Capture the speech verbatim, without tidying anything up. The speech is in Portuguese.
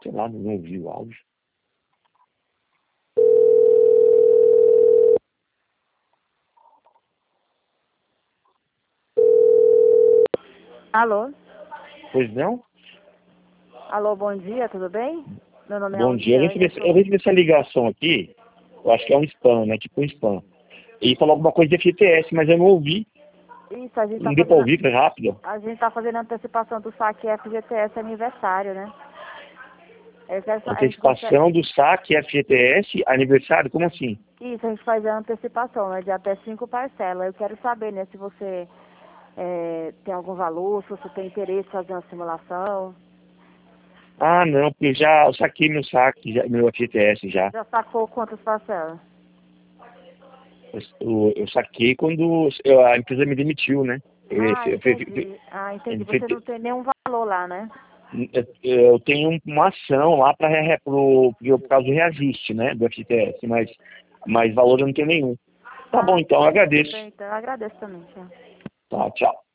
sei lá, não ouvi o áudio. Alô? Pois não? Alô, bom dia, tudo bem? Meu nome é Bom dia. Eu Aldiane, recebi, eu essa- eu sou... recebi essa ligação aqui, eu acho que é um spam, né? Tipo um spam. Ele falou alguma coisa de F G T S, mas eu não ouvi. Isso, a gente tá Não deu pra fazendo... ouvir, foi rápido. A gente tá fazendo a antecipação do saque F G T S aniversário, né? Eu quero sa- a gente consegue... Antecipação do saque F G T S, aniversário, como assim? Isso, a gente faz a antecipação, né? De até cinco parcelas. Eu quero saber, né? Se você é, tem algum valor, se você tem interesse em fazer uma simulação. Ah, não, porque já eu saquei meu saque, já, meu F G T S já. Já sacou quantas parcelas? Eu, eu- eu saquei quando eu- a empresa me demitiu, né? Eu, Ah, eu, entendi. Ah, entendi. Você não tem nenhum valor lá, né? eu- eu tenho uma ação lá para pro, pro, por causa do reajuste, né? Do F G T S, mas, mas valor eu não tenho nenhum. Tá bom, Ah, então, eu tudo agradeço. bem, então eu agradeço também, tchau. Tá, tchau.